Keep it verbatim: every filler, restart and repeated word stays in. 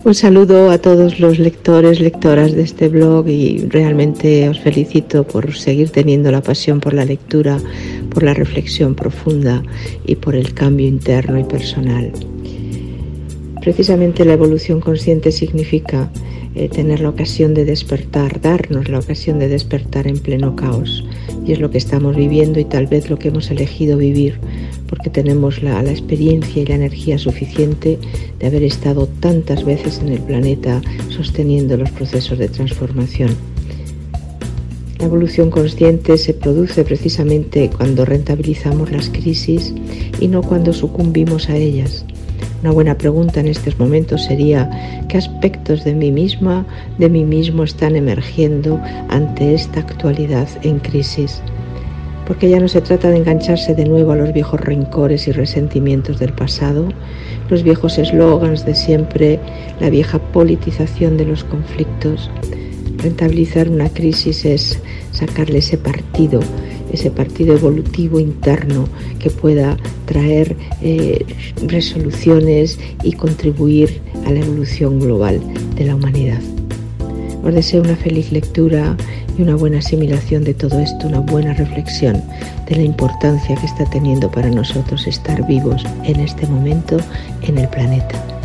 Un saludo a todos los lectores, lectoras de este blog y realmente os felicito por seguir teniendo la pasión por la lectura, por la reflexión profunda y por el cambio interno y personal. Precisamente la evolución consciente significa eh, tener la ocasión de despertar, darnos la ocasión de despertar en pleno caos. Y es lo que estamos viviendo y tal vez lo que hemos elegido vivir, porque tenemos la, la experiencia y la energía suficiente de haber estado tantas veces en el planeta sosteniendo los procesos de transformación. La evolución consciente se produce precisamente cuando rentabilizamos las crisis y no cuando sucumbimos a ellas. Una buena pregunta en estos momentos sería: ¿qué aspectos de mí misma, de mí mismo están emergiendo ante esta actualidad en crisis? Porque ya no se trata de engancharse de nuevo a los viejos rencores y resentimientos del pasado, los viejos eslogans de siempre, la vieja politización de los conflictos. Rentabilizar una crisis es sacarle ese partido, ese partido evolutivo interno que pueda traer eh, resoluciones y contribuir a la evolución global de la humanidad. Os deseo una feliz lectura y una buena asimilación de todo esto, una buena reflexión de la importancia que está teniendo para nosotros estar vivos en este momento en el planeta.